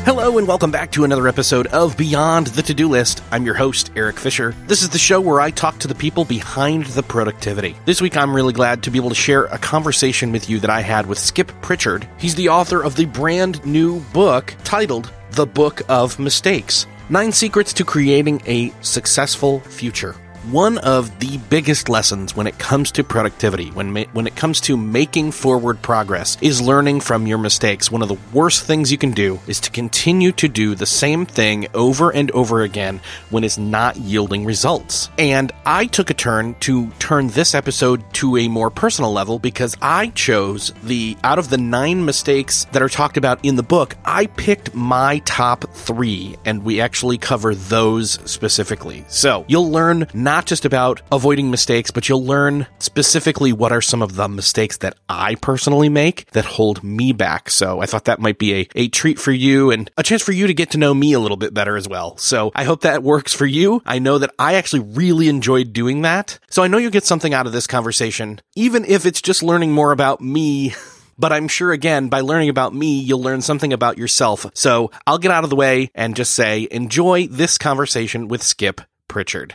Hello and welcome back to another episode of Beyond the To-Do List. I'm your host, Eric Fisher. This is the show where I talk to the people behind the productivity. This week, I'm really glad to be able to share a conversation with you that I had with Skip Pritchard. He's the author of the brand new book titled The Book of Mistakes: 9 Secrets to Creating a Successful Future. One of the biggest lessons when it comes to productivity, when it comes to making forward progress, is learning from your mistakes. One of the worst things you can do is to continue to do the same thing over and over again when it's not yielding results. And I took a turn to turn this episode to a more personal level because I chose out of the 9 mistakes that are talked about in the book, I picked my top 3, and we actually cover those specifically. So you'll learn not just about avoiding mistakes, but you'll learn specifically what are some of the mistakes that I personally make that hold me back. So I thought that might be a treat for you and a chance for you to get to know me a little bit better as well. So I hope that works for you. I know that I actually really enjoyed doing that. So I know you'll get something out of this conversation, even if it's just learning more about me. But I'm sure, again, by learning about me, you'll learn something about yourself. So I'll get out of the way and just say, enjoy this conversation with Skip Pritchard.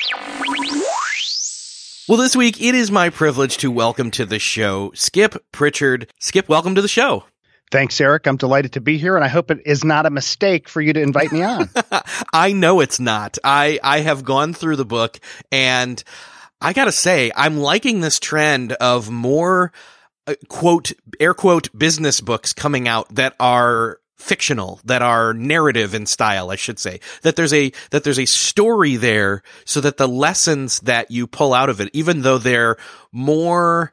Well, this week, it is my privilege to welcome to the show Skip Pritchard. Skip, welcome to the show. Thanks, Eric. I'm delighted to be here, and I hope it is not a mistake for you to invite me on. I know it's not. I have gone through the book, and I gotta say, I'm liking this trend of more, quote, air quote, business books coming out that are fictional, that are narrative in style, I should say, that there's a story there so that the lessons that you pull out of it, even though they're more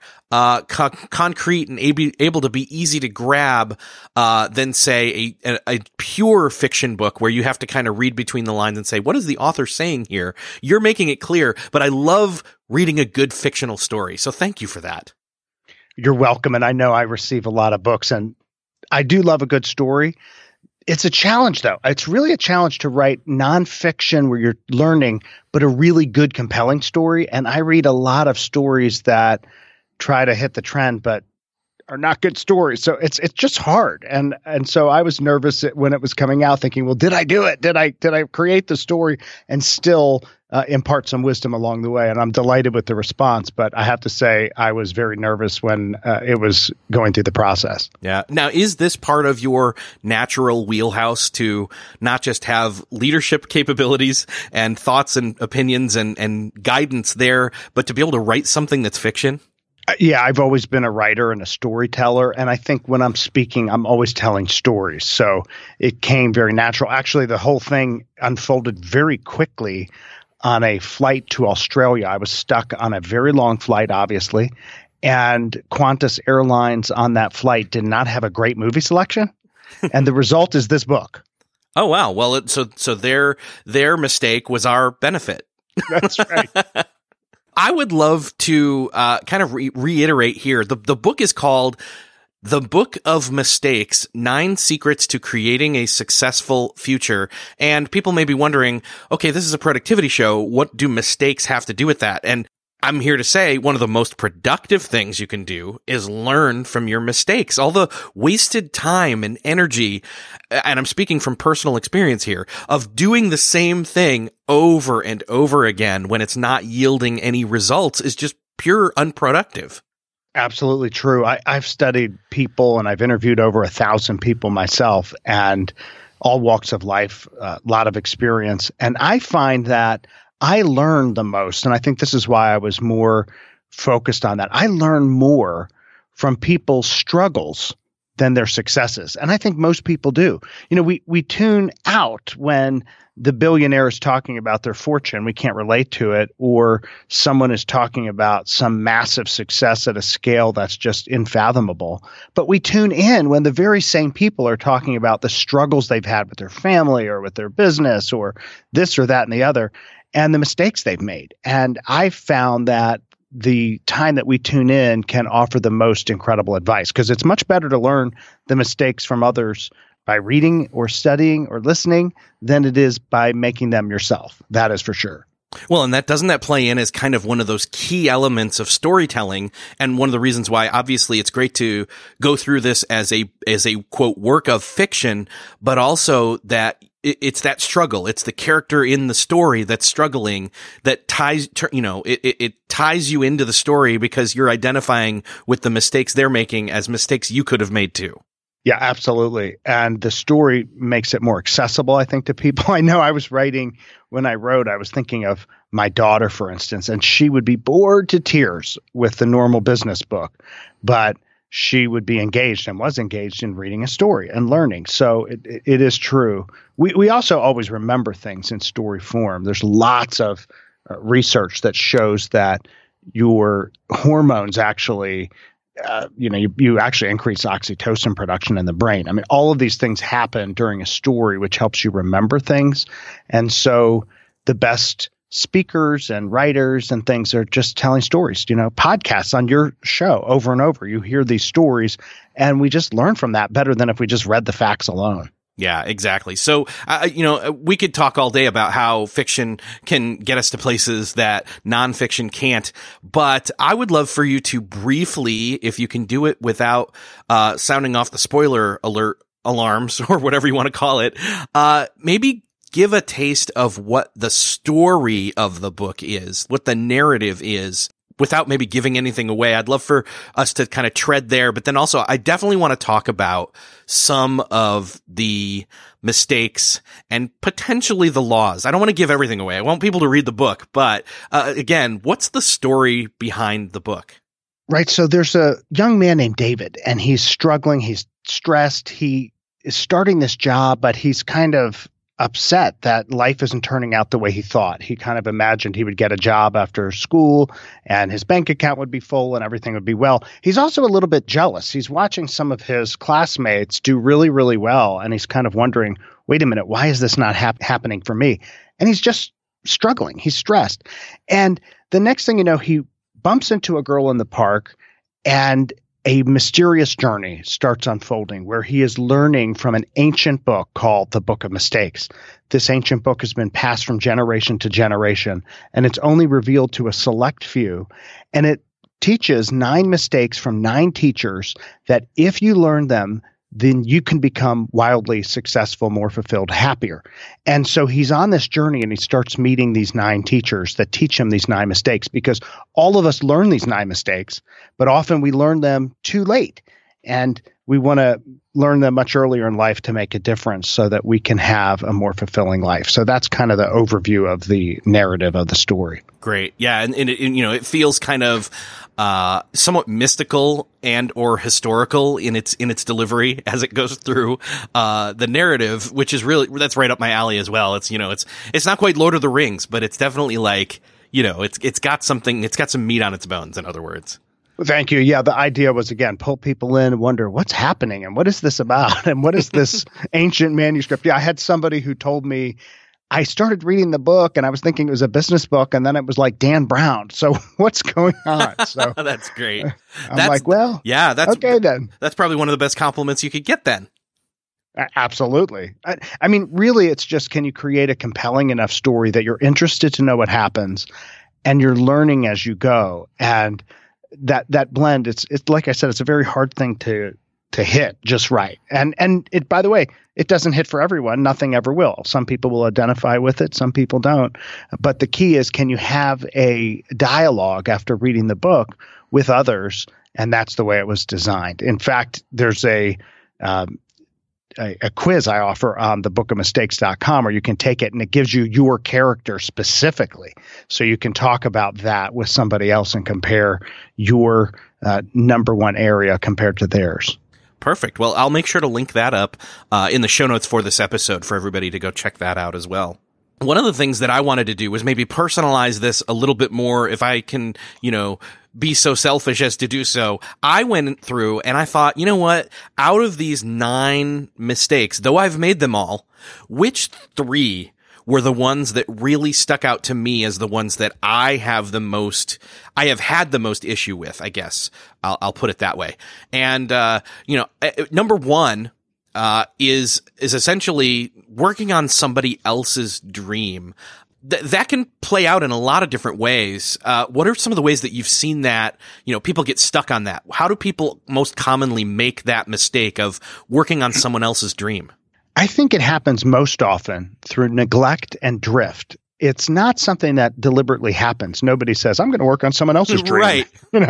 concrete and able to be easy to grab than, say, a pure fiction book where you have to kind of read between the lines and say, what is the author saying here? You're making it clear, but I love reading a good fictional story. So thank you for that. You're welcome. And I know I receive a lot of books, and I do love a good story. It's a challenge, though. It's really a challenge to write nonfiction where you're learning, but a really good, compelling story. And I read a lot of stories that try to hit the trend, but are not good stories. So it's just hard. And so I was nervous when it was coming out, thinking, well, did I do it? Did I create the story and still impart some wisdom along the way? And I'm delighted with the response, but I have to say I was very nervous when it was going through the process. Yeah. Now, is this part of your natural wheelhouse to not just have leadership capabilities and thoughts and opinions and guidance there, but to be able to write something that's fiction? Yeah, I've always been a writer and a storyteller, and I think when I'm speaking, I'm always telling stories. So it came very natural. Actually, the whole thing unfolded very quickly on a flight to Australia. I was stuck on a very long flight, obviously, and Qantas Airlines on that flight did not have a great movie selection, and the result is this book. Oh, wow. Well, so their mistake was our benefit. That's right. I would love to kind of reiterate here. The book is called The Book of Mistakes: 9 Secrets to Creating a Successful Future. And people may be wondering, okay, this is a productivity show. What do mistakes have to do with that? And I'm here to say one of the most productive things you can do is learn from your mistakes. All the wasted time and energy, and I'm speaking from personal experience here, of doing the same thing over and over again when it's not yielding any results is just pure unproductive. Absolutely true. I've studied people and I've interviewed over 1,000 people myself, and all walks of life, a lot of experience. And I find that I learn the most, and I think this is why I was more focused on that. I learn more from people's struggles than their successes. And I think most people do. You know, we tune out when the billionaire is talking about their fortune. We can't relate to it. Or someone is talking about some massive success at a scale that's just unfathomable. But we tune in when the very same people are talking about the struggles they've had with their family or with their business or this or that and the other, and the mistakes they've made. And I found that the time that we tune in can offer the most incredible advice, because it's much better to learn the mistakes from others by reading or studying or listening than it is by making them yourself. That is for sure. Well, and doesn't that play in as kind of one of those key elements of storytelling, and one of the reasons why obviously it's great to go through this as a quote work of fiction, but also that it's that struggle. It's the character in the story that's struggling that ties, it ties you into the story because you're identifying with the mistakes they're making as mistakes you could have made too. Yeah, absolutely. And the story makes it more accessible, I think, to people. I know when I wrote, I was thinking of my daughter, for instance, and she would be bored to tears with the normal business book, but she would be engaged and was engaged in reading a story and learning. So it is true. We also always remember things in story form. There's lots of research that shows that your hormones actually you actually increase oxytocin production in the brain. I mean, all of these things happen during a story, which helps you remember things. And so the best speakers and writers and things are just telling stories, podcasts on your show over and over. You hear these stories and we just learn from that better than if we just read the facts alone. Yeah, exactly. So, we could talk all day about how fiction can get us to places that nonfiction can't, but I would love for you to briefly, if you can do it without sounding off the spoiler alert alarms or whatever you want to call it, maybe give a taste of what the story of the book is, what the narrative is, without maybe giving anything away. I'd love for us to kind of tread there, but then also I definitely want to talk about some of the mistakes and potentially the laws. I don't want to give everything away. I want people to read the book, but again, what's the story behind the book? Right. So there's a young man named David, and he's struggling. He's stressed. He is starting this job, but he's kind of upset that life isn't turning out the way he thought. He kind of imagined he would get a job after school and his bank account would be full and everything would be well. He's also a little bit jealous. He's watching some of his classmates do really, really well, and he's kind of wondering, wait a minute, why is this not happening for me? And he's just struggling. He's stressed. And the next thing you know, he bumps into a girl in the park, and a mysterious journey starts unfolding where he is learning from an ancient book called the Book of Mistakes. This ancient book has been passed from generation to generation, and it's only revealed to a select few. And it teaches 9 mistakes from 9 teachers that if you learn them, then you can become wildly successful, more fulfilled, happier. And so he's on this journey, and he starts meeting these 9 teachers that teach him these 9 mistakes, because all of us learn these 9 mistakes, but often we learn them too late. And we want to learn them much earlier in life to make a difference so that we can have a more fulfilling life. So that's kind of the overview of the narrative of the story. Great. Yeah. And it feels kind of somewhat mystical and or historical in its delivery as it goes through the narrative, which is really, that's right up my alley as well. It's, it's not quite Lord of the Rings, but it's definitely like, it's got some meat on its bones, in other words. Thank you. Yeah, the idea was, again, pull people in and wonder what's happening and what is this about and what is this ancient manuscript. Yeah, I had somebody who told me, I started reading the book and I was thinking it was a business book, and then it was like Dan Brown. So what's going on? So that's great. I'm like, well, yeah, that's okay then. That's probably one of the best compliments you could get then. Absolutely. I mean, really, it's just, can you create a compelling enough story that you're interested to know what happens and you're learning as you go? And that blend, it's like I said, it's a very hard thing to hit just right. And it, by the way, it doesn't hit for everyone. Nothing ever will. Some people will identify with it. Some people don't. But the key is, can you have a dialogue after reading the book with others? And that's the way it was designed. In fact, there's a quiz I offer on thebookofmistakes.com where you can take it, and it gives you your character specifically. So you can talk about that with somebody else and compare your number one area compared to theirs. Perfect. Well, I'll make sure to link that up in the show notes for this episode for everybody to go check that out as well. One of the things that I wanted to do was maybe personalize this a little bit more, if I can, be so selfish as to do so. I went through and I thought, you know what? Out of these 9 mistakes, though I've made them all, which 3 were the ones that really stuck out to me as the ones that I have had the most issue with, I guess. I'll put it that way. And, number 1, is essentially working on somebody else's dream. that can play out in a lot of different ways. What are some of the ways that you've seen that, people get stuck on that? How do people most commonly make that mistake of working on someone else's dream? I think it happens most often through neglect and drift. It's not something that deliberately happens. Nobody says, I'm going to work on someone else's dream. Right.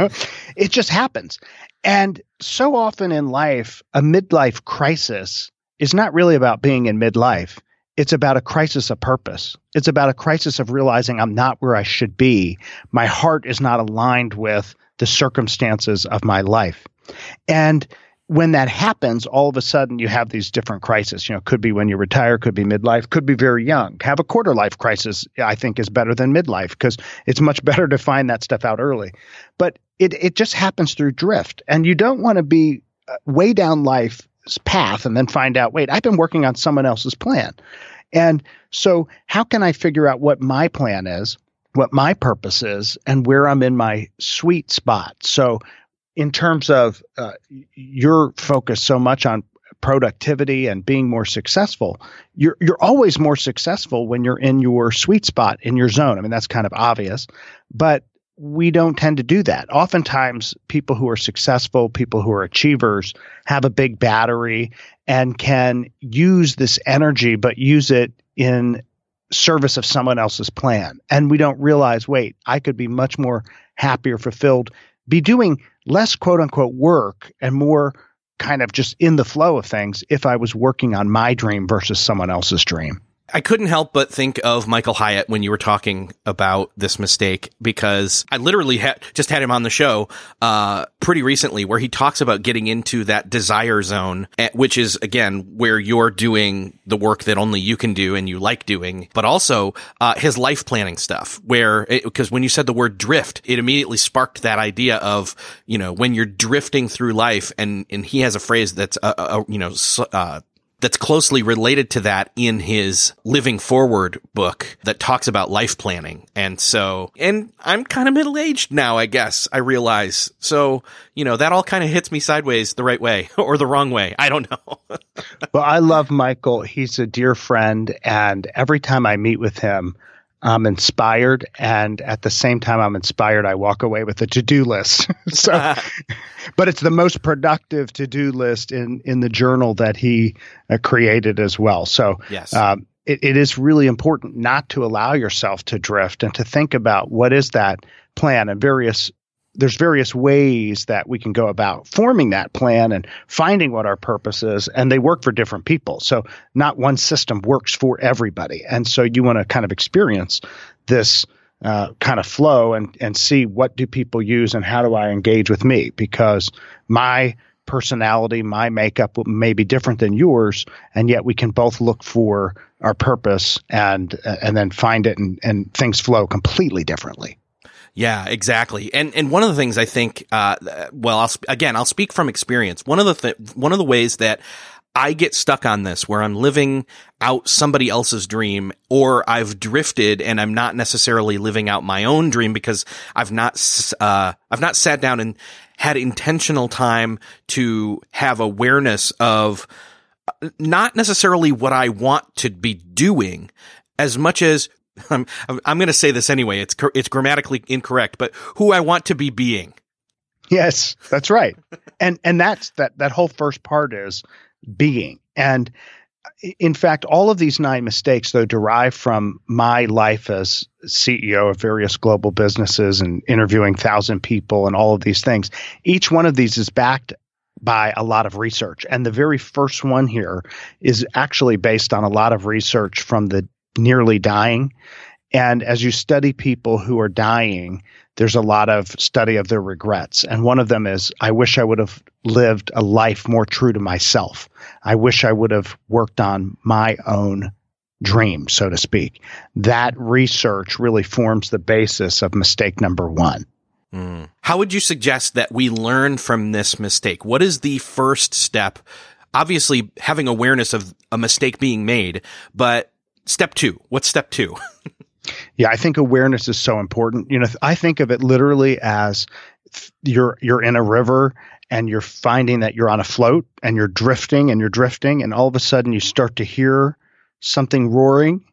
It just happens. And so often in life, a midlife crisis is not really about being in midlife. It's about a crisis of purpose. It's about a crisis of realizing I'm not where I should be. My heart is not aligned with the circumstances of my life. And when that happens, all of a sudden you have these different crises. Could be when you retire, could be midlife, could be very young. Have a quarter life crisis, I think, is better than midlife because it's much better to find that stuff out early. But it just happens through drift. And you don't want to be way down life's path and then find out, wait, I've been working on someone else's plan. And so how can I figure out what my plan is, what my purpose is, and where I'm in my sweet spot? So in terms of you're focused so much on productivity and being more successful, you're always more successful when you're in your sweet spot, in your zone. I mean, that's kind of obvious, but we don't tend to do that. Oftentimes, people who are successful, people who are achievers, have a big battery and can use this energy, but use it in service of someone else's plan. And we don't realize, wait, I could be much more happier, fulfilled, be doing less quote unquote work and more kind of just in the flow of things if I was working on my dream versus someone else's dream. I couldn't help but think of Michael Hyatt when you were talking about this mistake, because I literally just had him on the show pretty recently, where he talks about getting into that desire zone, which is, again, where you're doing the work that only you can do and you like doing, but also his life planning stuff, because when you said the word drift, it immediately sparked that idea of, when you're drifting through life, and he has a phrase that's that's closely related to that in his Living Forward book that talks about life planning. And I'm kind of middle-aged now, I guess, I realize. So, that all kind of hits me sideways the right way or the wrong way. I don't know. Well, I love Michael. He's a dear friend. And every time I meet with him, I'm inspired. And at the same time I'm inspired, I walk away with a to-do list. But it's the most productive to-do list in the journal that he created as well. So yes. It is really important not to allow yourself to drift and to think about what is that plan, and there's various ways that we can go about forming that plan and finding what our purpose is, and they work for different people. So not one system works for everybody. And so you want to kind of experience this kind of flow and see what do people use and how do I engage with me, because my personality, my makeup may be different than yours, and yet we can both look for our purpose and then find it, and things flow completely differently. Yeah, exactly. And one of the things I think, I'll speak from experience. One of the ways that I get stuck on this, where I'm living out somebody else's dream, or I've drifted and I'm not necessarily living out my own dream because I've not sat down and had intentional time to have awareness of not necessarily what I want to be doing, as much as I'm going to say this anyway. It's grammatically incorrect, but who I want to be being. Yes, that's right. And that's that whole first part is being. And in fact, all of these 9 mistakes, though, derive from my life as CEO of various global businesses and interviewing 1,000 people and all of these things. Each one of these is backed by a lot of research. And the very first one here is actually based on a lot of research from the nearly dying. And as you study people who are dying, there's a lot of study of their regrets. And one of them is, I wish I would have lived a life more true to myself. I wish I would have worked on my own dream, so to speak. That research really forms the basis of mistake number 1. How would you suggest that we learn from this mistake? What is the first step? Obviously, having awareness of a mistake being made, but step 2, what's step 2? Yeah, I think awareness is so important. I think of it literally as you're in a river and you're finding that you're on a float and you're drifting and all of a sudden you start to hear something roaring.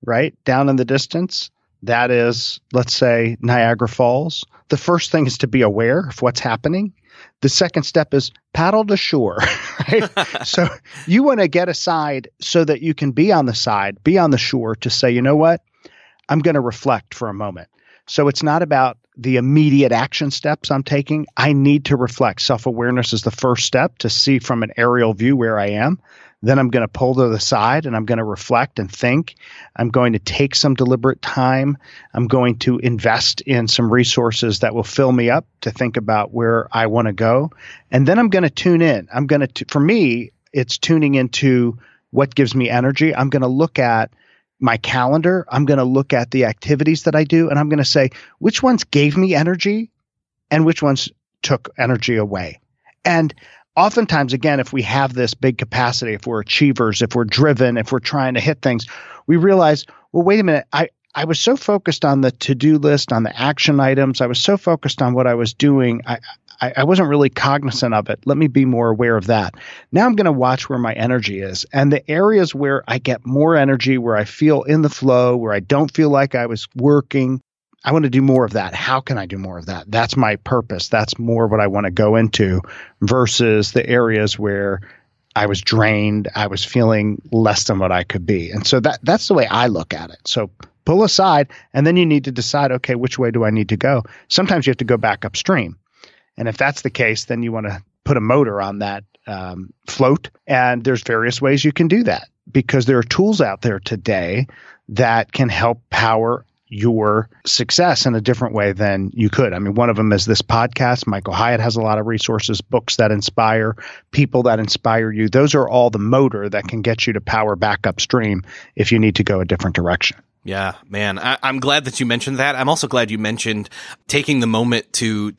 right? Down in the distance. That is, let's say, Niagara Falls. The first thing is to be aware of what's happening. The second step is paddle to shore, right? So you want to get aside so that you can be on the side, be on the shore to say, you know what? I'm going to reflect for a moment. So it's not about the immediate action steps I'm taking. I need to reflect. Self-awareness is the first step to see from an aerial view where I am. Then I'm going to pull to the side and I'm going to reflect and think. I'm going to take some deliberate time. I'm going to invest in some resources that will fill me up to think about where I want to go. And then I'm going to tune in. For me, it's tuning into what gives me energy. I'm going to look at my calendar. I'm going to look at the activities that I do, and I'm going to say, which ones gave me energy and which ones took energy away. And oftentimes, again, if we have this big capacity, if we're achievers, if we're driven, if we're trying to hit things, we realize, well, wait a minute, I was so focused on the to-do list, on the action items. I was so focused on what I was doing. I wasn't really cognizant of it. Let me be more aware of that. Now I'm going to watch where my energy is. And the areas where I get more energy, where I feel in the flow, where I don't feel like I was working, I want to do more of that. How can I do more of that? That's my purpose. That's more what I want to go into versus the areas where I was drained. I was feeling less than what I could be. And so that's the way I look at it. So pull aside, and then you need to decide, okay, which way do I need to go? Sometimes you have to go back upstream. And if that's the case, then you want to put a motor on that float. And there's various ways you can do that because there are tools out there today that can help power your success in a different way than you could. I mean, one of them is this podcast. Michael Hyatt has a lot of resources, books that inspire, people that inspire you. Those are all the motor that can get you to power back upstream if you need to go a different direction. Yeah, man, I'm glad that you mentioned that. I'm also glad you mentioned taking the moment to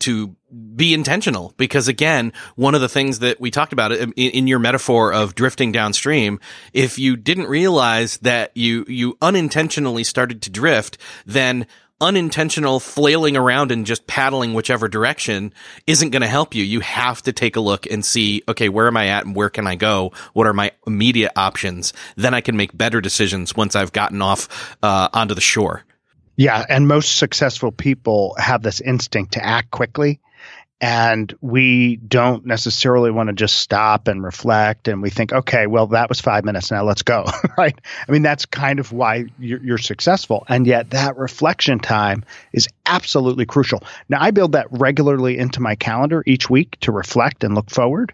be intentional, because again, one of the things that we talked about in your metaphor of drifting downstream, if you didn't realize that you unintentionally started to drift, then unintentional flailing around and just paddling whichever direction isn't going to help you. You have to take a look and see, okay, where am I at and where can I go? What are my immediate options? Then I can make better decisions once I've gotten off onto the shore. Yeah. And most successful people have this instinct to act quickly. And we don't necessarily want to just stop and reflect. And we think, okay, well, that was 5 minutes. Now let's go. Right. I mean, that's kind of why you're successful. And yet that reflection time is absolutely crucial. Now, I build that regularly into my calendar each week to reflect and look forward.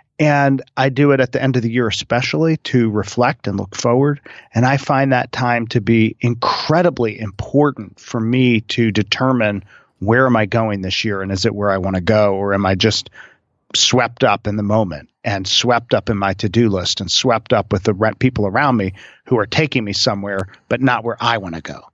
And I do it at the end of the year, especially to reflect and look forward. And I find that time to be incredibly important for me to determine where am I going this year? And is it where I want to go? Or am I just swept up in the moment and swept up in my to-do list and swept up with the people around me who are taking me somewhere, but not where I want to go?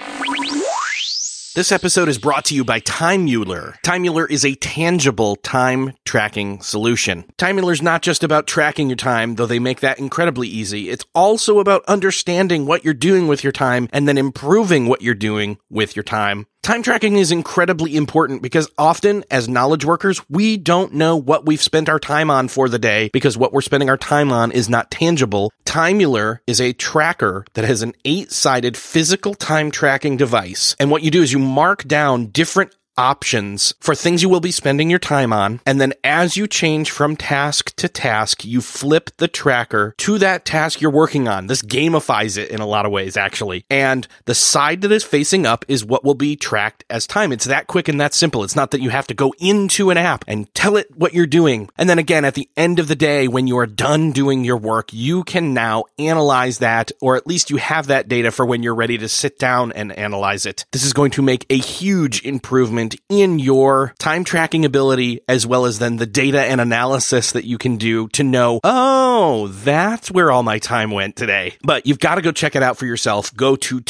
This episode is brought to you by Timeular. Timeular is a tangible time tracking solution. Timeular is not just about tracking your time, though they make that incredibly easy. It's also about understanding what you're doing with your time and then improving what you're doing with your time. Time tracking is incredibly important because often as knowledge workers, we don't know what we've spent our time on for the day because what we're spending our time on is not tangible. Timeular is a tracker that has an 8-sided physical time tracking device. And what you do is you mark down different options for things you will be spending your time on. And then as you change from task to task, you flip the tracker to that task you're working on. This gamifies it in a lot of ways, actually. And the side that is facing up is what will be tracked as time. It's that quick and that simple. It's not that you have to go into an app and tell it what you're doing. And then again, at the end of the day, when you are done doing your work, you can now analyze that, or at least you have that data for when you're ready to sit down and analyze it. This is going to make a huge improvement in your time tracking ability, as well as then the data and analysis that you can do to know, oh, that's where all my time went today. But you've got to go check it out for yourself. Go to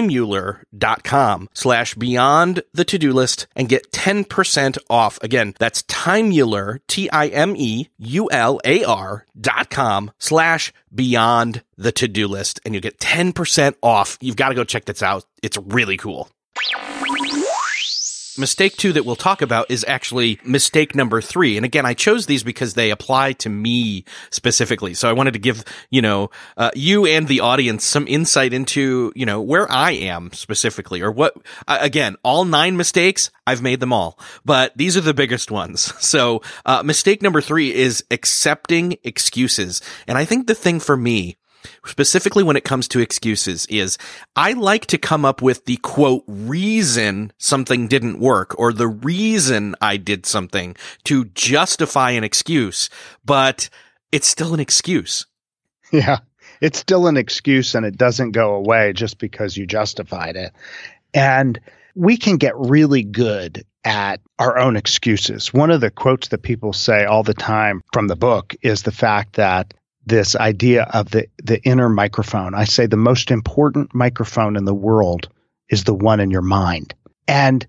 timeular.com/beyond the to-do list and get 10% off. Again, that's Timeular, TIMEULAR.com/beyond the to-do list. And you get 10% off. You've got to go check this out. It's really cool. Mistake 2 that we'll talk about is actually mistake number 3. And again, I chose these because they apply to me specifically. So I wanted to give, you and the audience some insight into, where I am specifically, or what, again, all 9 mistakes, I've made them all, but these are the biggest ones. So, mistake number 3 is accepting excuses. And I think the thing for me, specifically when it comes to excuses, is I like to come up with the quote reason something didn't work or the reason I did something to justify an excuse, but it's still an excuse. Yeah, it's still an excuse and it doesn't go away just because you justified it. And we can get really good at our own excuses. One of the quotes that people say all the time from the book is the fact that this idea of the inner microphone. I say the most important microphone in the world is the one in your mind. And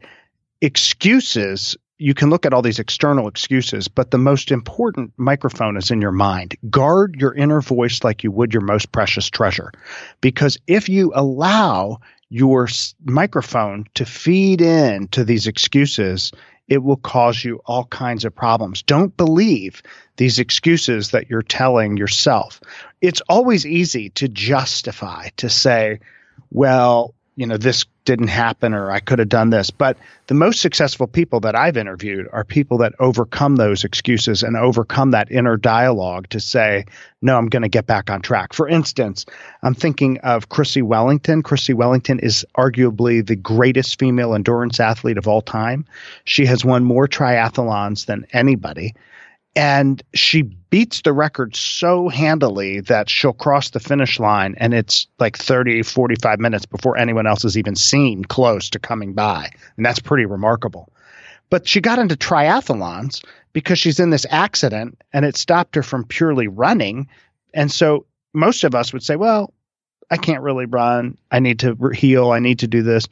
excuses, you can look at all these external excuses, but the most important microphone is in your mind. Guard your inner voice like you would your most precious treasure. Because if you allow your microphone to feed in to these excuses, it will cause you all kinds of problems. Don't believe these excuses that you're telling yourself. It's always easy to justify, to say, well, this didn't happen or I could have done this. But the most successful people that I've interviewed are people that overcome those excuses and overcome that inner dialogue to say, no, I'm going to get back on track. For instance, I'm thinking of Chrissie Wellington. Chrissie Wellington is arguably the greatest female endurance athlete of all time. She has won more triathlons than anybody. And she beats the record so handily that she'll cross the finish line and it's like 30, 45 minutes before anyone else is even seen close to coming by. And that's pretty remarkable. But she got into triathlons because she's in this accident and it stopped her from purely running. And so most of us would say, well, I can't really run. I need to heal. I need to do this.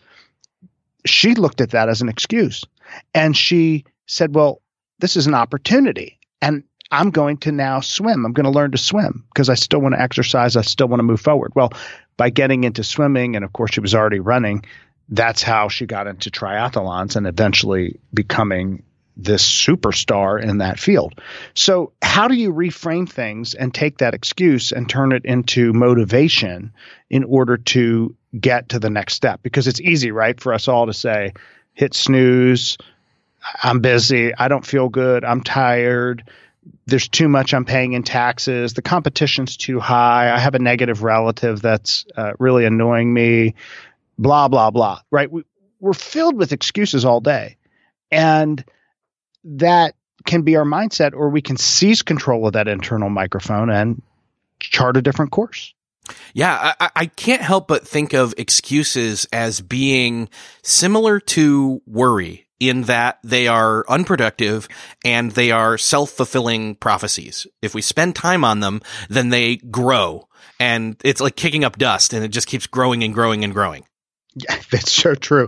She looked at that as an excuse. And she said, well, this is an opportunity. And I'm going to now swim. I'm going to learn to swim because I still want to exercise. I still want to move forward. Well, by getting into swimming, and of course she was already running, that's how she got into triathlons and eventually becoming this superstar in that field. So how do you reframe things and take that excuse and turn it into motivation in order to get to the next step? Because it's easy, right, for us all to say, hit snooze, I'm busy, I don't feel good, I'm tired, there's too much I'm paying in taxes, the competition's too high, I have a negative relative that's really annoying me, blah, blah, blah, right? We're filled with excuses all day. And that can be our mindset, or we can seize control of that internal microphone and chart a different course. Yeah, I can't help but think of excuses as being similar to worry, in that they are unproductive and they are self-fulfilling prophecies. If we spend time on them, then they grow. And it's like kicking up dust, and it just keeps growing and growing and growing. Yeah, that's so true.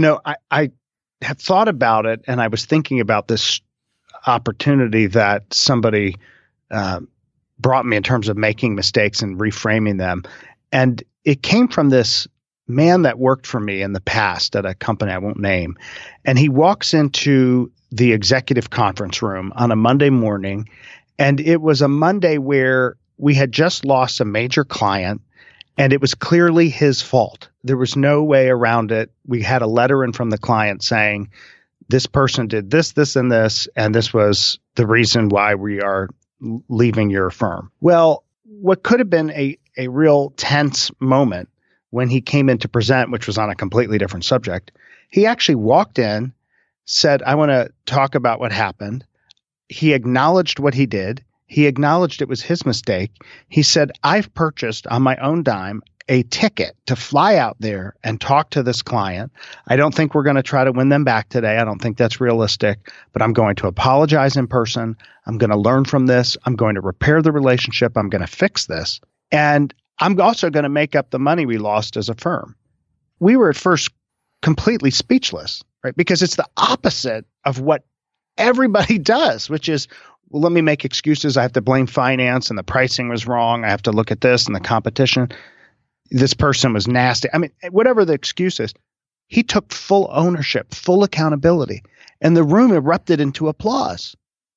I have thought about it, and I was thinking about this opportunity that somebody brought me in terms of making mistakes and reframing them. And it came from this man that worked for me in the past at a company I won't name. And he walks into the executive conference room on a Monday morning. And it was a Monday where we had just lost a major client, and it was clearly his fault. There was no way around it. We had a letter in from the client saying, this person did this, this, and this was the reason why we are leaving your firm. Well, what could have been a real tense moment when he came in to present, which was on a completely different subject, he actually walked in, said, I want to talk about what happened. He acknowledged what he did. He acknowledged it was his mistake. He said, I've purchased on my own dime a ticket to fly out there and talk to this client. I don't think we're going to try to win them back today. I don't think that's realistic, but I'm going to apologize in person. I'm going to learn from this. I'm going to repair the relationship. I'm going to fix this. And I'm also going to make up the money we lost as a firm. We were at first completely speechless, right? Because it's the opposite of what everybody does, which is, well, let me make excuses. I have to blame finance and the pricing was wrong. I have to look at this and the competition. This person was nasty. I mean, whatever the excuse is, He took full ownership, full accountability, and the room erupted into applause.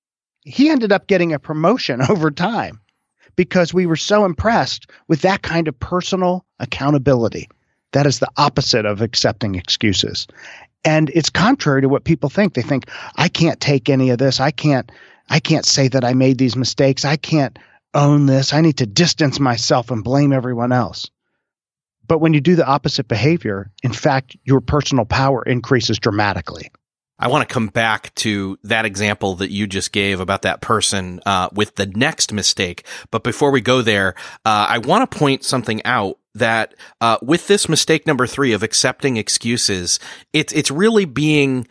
He ended up getting a promotion over time because we were so impressed with that kind of personal accountability. That is the opposite of accepting excuses. And it's contrary to what people think. They think, I can't take any of this. I can't say that I made these mistakes. I can't own this. I need to distance myself and blame everyone else. But when you do the opposite behavior, in fact, your personal power increases dramatically. I want to come back to that example that you just gave about that person with the next mistake. But before we go there, I want to point something out that with this mistake number 3 of accepting excuses, it's really being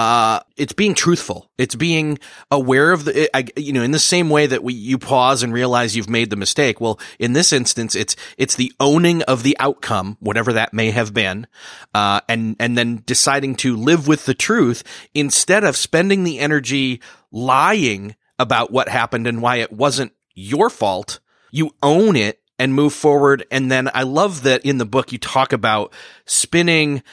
it's being truthful. It's being aware of in the same way that you pause and realize you've made the mistake. Well, in this instance, it's the owning of the outcome, whatever that may have been, and then deciding to live with the truth instead of spending the energy lying about what happened and why it wasn't your fault. You own it and move forward. And then I love that in the book you talk about spinning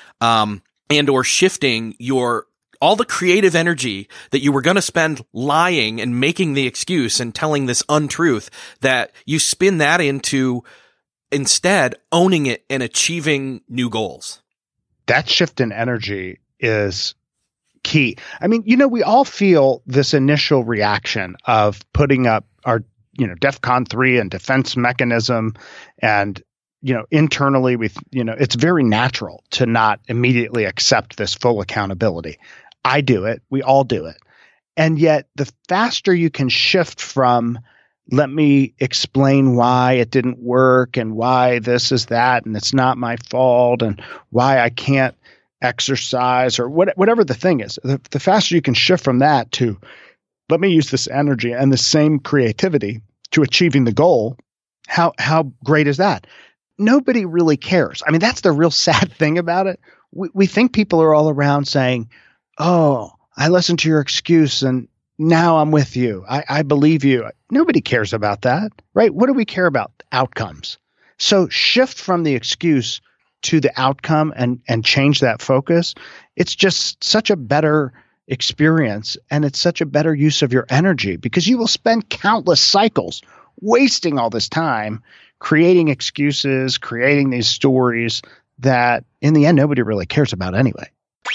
and or shifting all the creative energy that you were going to spend lying and making the excuse and telling this untruth, that you spin that into instead owning it and achieving new goals. That shift in energy is key. I mean, we all feel this initial reaction of putting up our, DEFCON 3 and defense mechanism, and internally it's very natural to not immediately accept this full accountability. I do it. We all do it. And yet the faster you can shift from, let me explain why it didn't work and why this is that, and it's not my fault, and why I can't exercise, or whatever the thing is, the faster you can shift from that to, let me use this energy and the same creativity to achieving the goal. How great is that? Nobody really cares. I mean, that's the real sad thing about it. We think people are all around saying, oh, I listened to your excuse and now I'm with you. I believe you. Nobody cares about that, right? What do we care about? Outcomes. So shift from the excuse to the outcome and change that focus. It's just such a better experience, and it's such a better use of your energy, because you will spend countless cycles wasting all this time creating excuses, creating these stories that in the end nobody really cares about anyway.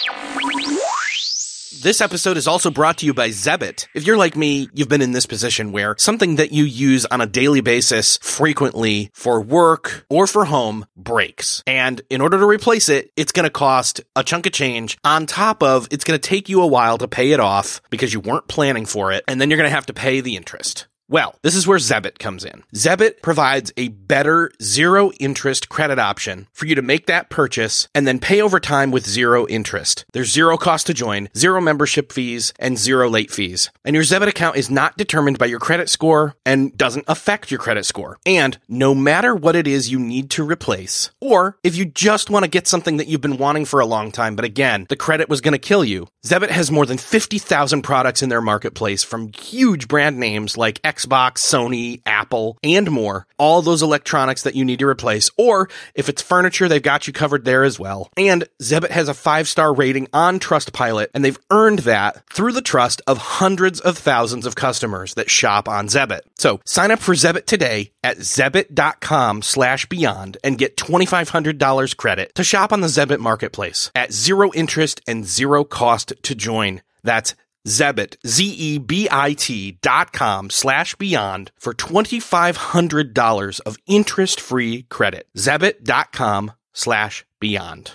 This episode is also brought to you by Zebit. If you're like me, you've been in this position where something that you use on a daily basis frequently for work or for home breaks. And in order to replace it, it's going to cost a chunk of change. On top of, it's going to take you a while to pay it off because you weren't planning for it. And then you're going to have to pay the interest. Well, this is where Zebit comes in. Zebit provides a better zero-interest credit option for you to make that purchase and then pay over time with zero interest. There's zero cost to join, zero membership fees, and zero late fees. And your Zebit account is not determined by your credit score and doesn't affect your credit score. And no matter what it is you need to replace, or if you just want to get something that you've been wanting for a long time, but again, the credit was going to kill you, Zebit has more than 50,000 products in their marketplace from huge brand names like Xbox, Sony, Apple, and more. All those electronics that you need to replace. Or if it's furniture, they've got you covered there as well. And Zebit has a 5-star rating on Trustpilot, and they've earned that through the trust of hundreds of thousands of customers that shop on Zebit. So sign up for Zebit today at Zebit.com/beyond and get $2,500 credit to shop on the Zebit marketplace at zero interest and zero cost to join. That's Zebit, Zebit.com/beyond for $2,500 of interest-free credit. Zebit.com/beyond.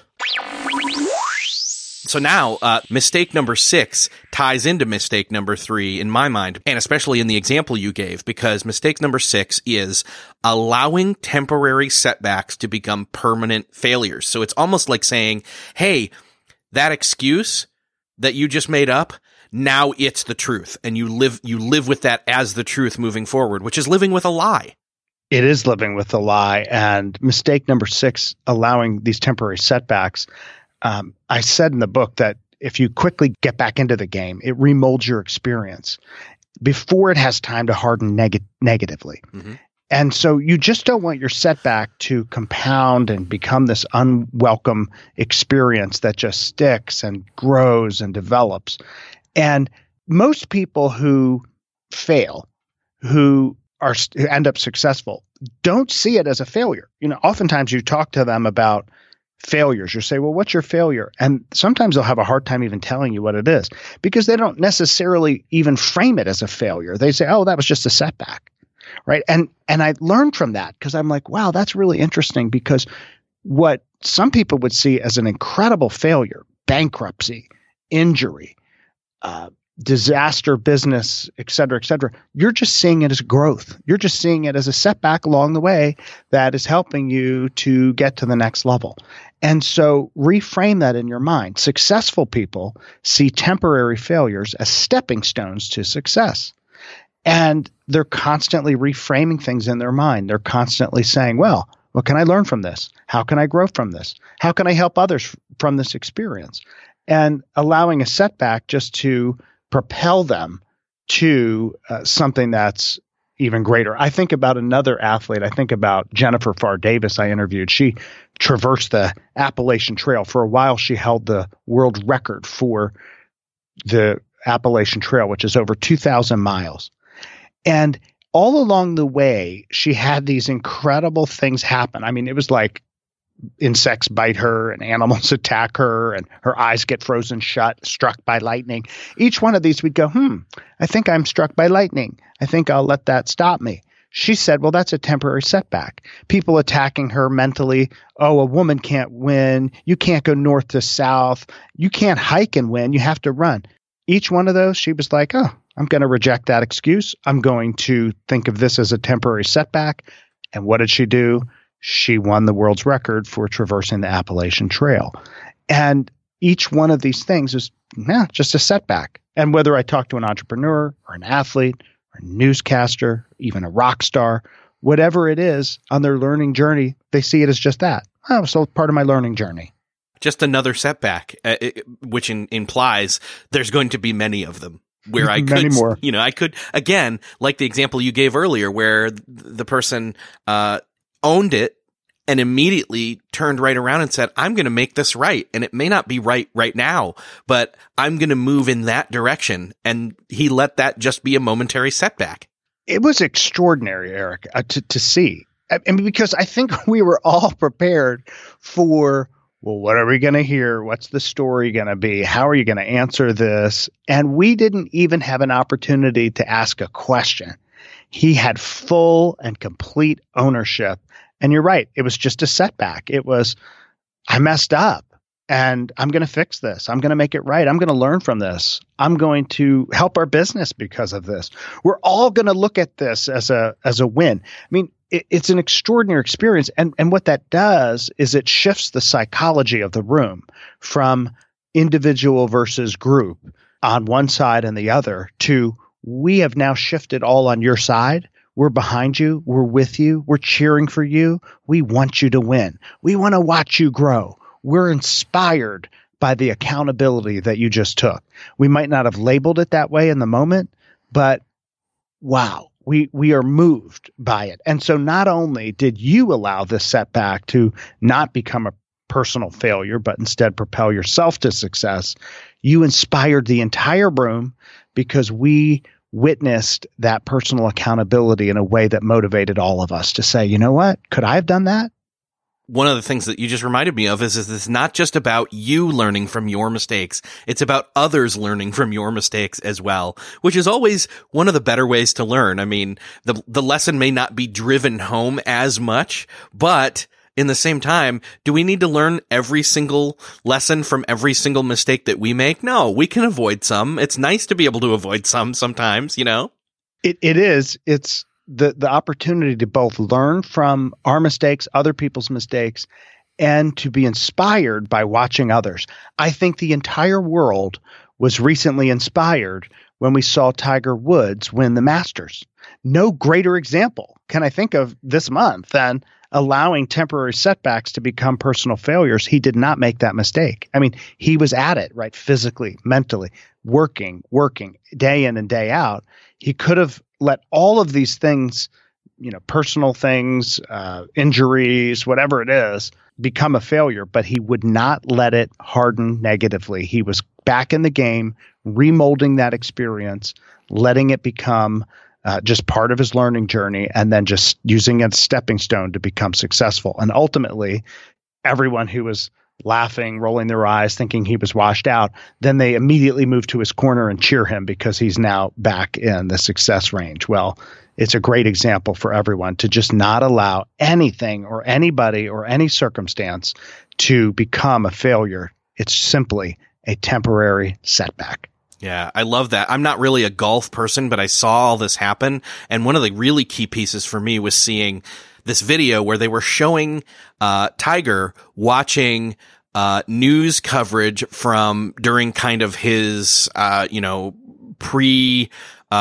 So now, mistake number 6 ties into mistake number 3 in my mind, and especially in the example you gave, because mistake number 6 is allowing temporary setbacks to become permanent failures. So it's almost like saying, hey, that excuse that you just made up, now it's the truth, and you live with that as the truth moving forward, which is living with a lie. It is living with a lie. And mistake number 6, allowing these temporary setbacks. I said in the book that if you quickly get back into the game, it remolds your experience before it has time to harden negatively. Mm-hmm. And so you just don't want your setback to compound and become this unwelcome experience that just sticks and grows and develops. And most people who fail, who end up successful, don't see it as a failure. Oftentimes you talk to them about failures. You say, well, what's your failure? And sometimes they'll have a hard time even telling you what it is because they don't necessarily even frame it as a failure. They say, oh, that was just a setback. Right. And I learned from that because I'm like, wow, that's really interesting because what some people would see as an incredible failure, bankruptcy, injury, disaster, business, et cetera, you're just seeing it as growth. You're just seeing it as a setback along the way that is helping you to get to the next level. And so reframe that in your mind. Successful people see temporary failures as stepping stones to success. And they're constantly reframing things in their mind. They're constantly saying, well, what can I learn from this? How can I grow from this? How can I help others from this experience? And allowing a setback just to propel them to something that's even greater. I think about another athlete. I think about Jennifer Pharr Davis I interviewed. She traversed the Appalachian Trail. For a while, she held the world record for the Appalachian Trail, which is over 2,000 miles. And all along the way, she had these incredible things happen. I mean, it was like insects bite her and animals attack her and her eyes get frozen shut, struck by lightning. Each one of these we'd go, I think I'm struck by lightning. I think I'll let that stop me. She said, well, that's a temporary setback. People attacking her mentally. Oh, a woman can't win. You can't go north to south. You can't hike and win. You have to run. Each one of those, she was like, oh, I'm going to reject that excuse. I'm going to think of this as a temporary setback. And what did she do? She won the world's record for traversing the Appalachian Trail. And each one of these things is just a setback. And whether I talk to an entrepreneur or an athlete or a newscaster, even a rock star, whatever it is on their learning journey, they see it as just that. Oh, so part of my learning journey. Just another setback, which implies there's going to be many of them. Where I could, more. I could, again, like the example you gave earlier, where the person owned it and immediately turned right around and said, I'm going to make this right. And it may not be right now, but I'm going to move in that direction. And he let that just be a momentary setback. It was extraordinary, Eric, to see. I mean, because I think we were all prepared for, well, what are we going to hear? What's the story going to be? How are you going to answer this? And we didn't even have an opportunity to ask a question. He had full and complete ownership. And you're right. It was just a setback. It was, I messed up and I'm going to fix this. I'm going to make it right. I'm going to learn from this. I'm going to help our business because of this. We're all going to look at this as a win. I mean, it's an extraordinary experience. And what that does is it shifts the psychology of the room from individual versus group on one side and the other to we have now shifted all on your side. We're behind you. We're with you. We're cheering for you. We want you to win. We want to watch you grow. We're inspired by the accountability that you just took. We might not have labeled it that way in the moment, but wow. We are moved by it. And so not only did you allow this setback to not become a personal failure, but instead propel yourself to success, you inspired the entire room because we witnessed that personal accountability in a way that motivated all of us to say, you know what? Could I have done that? One of the things that you just reminded me of is it's not just about you learning from your mistakes. It's about others learning from your mistakes as well, which is always one of the better ways to learn. I mean, the lesson may not be driven home as much, but in the same time, do we need to learn every single lesson from every single mistake that we make? No, we can avoid some. It's nice to be able to avoid some sometimes, It is. It's the opportunity to both learn from our mistakes, other people's mistakes, and to be inspired by watching others. I think the entire world was recently inspired when we saw Tiger Woods win the Masters. No greater example can I think of this month than allowing temporary setbacks to become personal failures. He did not make that mistake. I mean, he was at it, right? Physically, mentally, working day in and day out. He could have let all of these things personal things, injuries, whatever it is, become a failure, but he would not let it harden negatively. He was back in the game, remolding that experience, letting it become just part of his learning journey, and then just using it as a stepping stone to become successful. And ultimately, everyone who was laughing, rolling their eyes, thinking he was washed out, then they immediately move to his corner and cheer him because he's now back in the success range. Well, it's a great example for everyone to just not allow anything or anybody or any circumstance to become a failure. It's simply a temporary setback. Yeah, I love that. I'm not really a golf person, but I saw all this happen. And one of the really key pieces for me was seeing this video where they were showing Tiger watching news coverage from during kind of his pre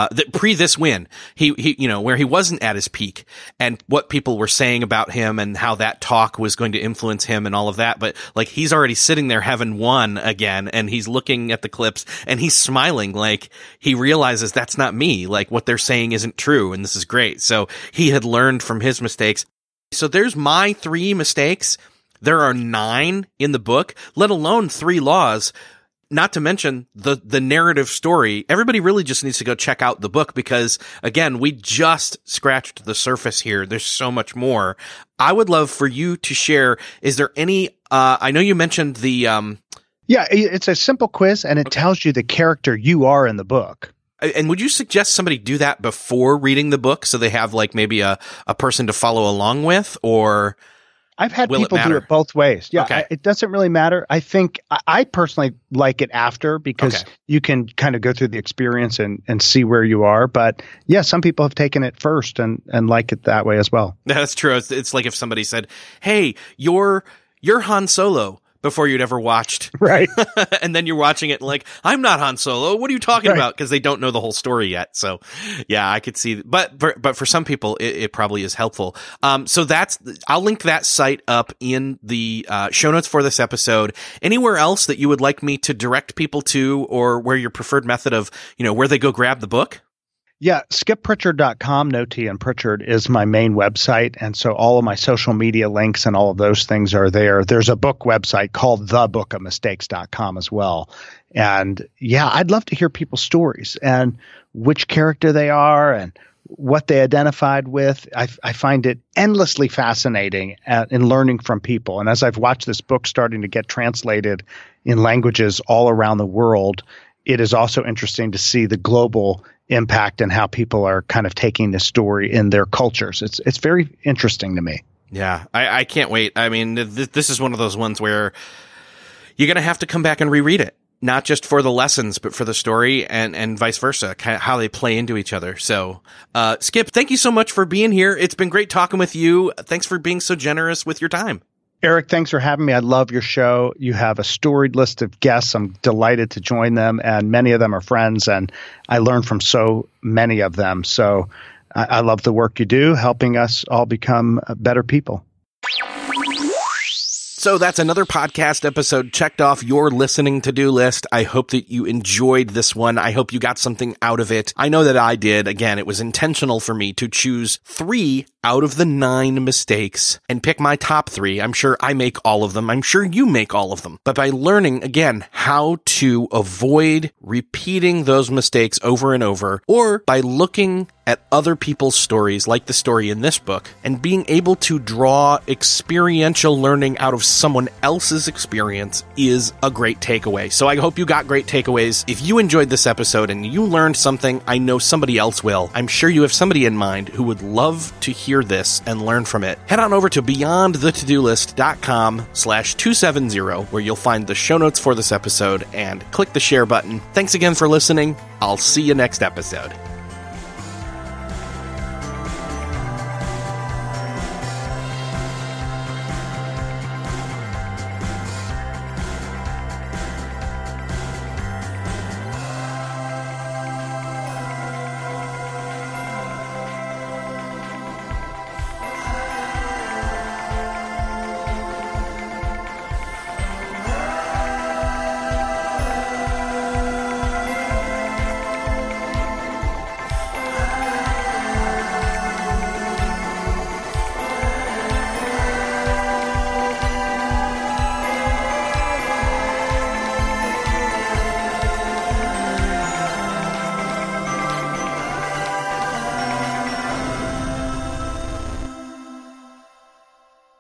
this win, he where he wasn't at his peak, and what people were saying about him and how that talk was going to influence him and all of that. But like, he's already sitting there having won again, and he's looking at the clips and he's smiling, like he realizes that's not me. Like, what they're saying isn't true, and this is great. So he had learned from his mistakes. So there's my 3 mistakes. There are 9 in the book, let alone 3 laws. Not to mention the narrative story. Everybody really just needs to go check out the book because, again, we just scratched the surface here. There's so much more. I would love for you to share. Is there any, I know you mentioned the, Yeah, it's a simple quiz and it tells you the character you are in the book. And would you suggest somebody do that before reading the book so they have like maybe a person to follow along with, or I've had people do it both ways. Yeah, okay. It doesn't really matter. I think I personally like it after because you can kind of go through the experience and see where you are. But yeah, some people have taken it first and like it that way as well. That's true. It's like if somebody said, "Hey, you're Han Solo," before you'd ever watched. Right. And then you're watching it like, I'm not Han Solo. What are you talking about? Because they don't know the whole story yet. So yeah, I could see, but for some people, it probably is helpful. So I'll link that site up in the show notes for this episode. Anywhere else that you would like me to direct people to, or where your preferred method of, where they go grab the book? Yeah, skippritchard.com, no T in Pritchard, is my main website. And so all of my social media links and all of those things are there. There's a book website called thebookofmistakes.com as well. And yeah, I'd love to hear people's stories and which character they are and what they identified with. I find it endlessly fascinating in learning from people. And as I've watched this book starting to get translated in languages all around the world, it is also interesting to see the global impact and how people are kind of taking this story in their cultures. It's very interesting to me. Yeah, I can't wait. I mean, this is one of those ones where you're going to have to come back and reread it, not just for the lessons, but for the story and vice versa, kind of how they play into each other. So, Skip, thank you so much for being here. It's been great talking with you. Thanks for being so generous with your time. Eric, thanks for having me. I love your show. You have a storied list of guests. I'm delighted to join them, and many of them are friends, and I learn from so many of them. So I love the work you do, helping us all become better people. So that's another podcast episode checked off your listening to-do list. I hope that you enjoyed this one. I hope you got something out of it. I know that I did. Again, it was intentional for me to choose 3 out of the 9 mistakes and pick my top 3. I'm sure I make all of them. I'm sure you make all of them. But by learning, again, how to avoid repeating those mistakes over and over, or by looking at other people's stories, like the story in this book, and being able to draw experiential learning out of someone else's experience is a great takeaway. So I hope you got great takeaways. If you enjoyed this episode and you learned something, I know somebody else will. I'm sure you have somebody in mind who would love to hear this and learn from it. Head on over to beyondthetodolist.com/270, where you'll find the show notes for this episode, and click the share button. Thanks again for listening. I'll see you next episode.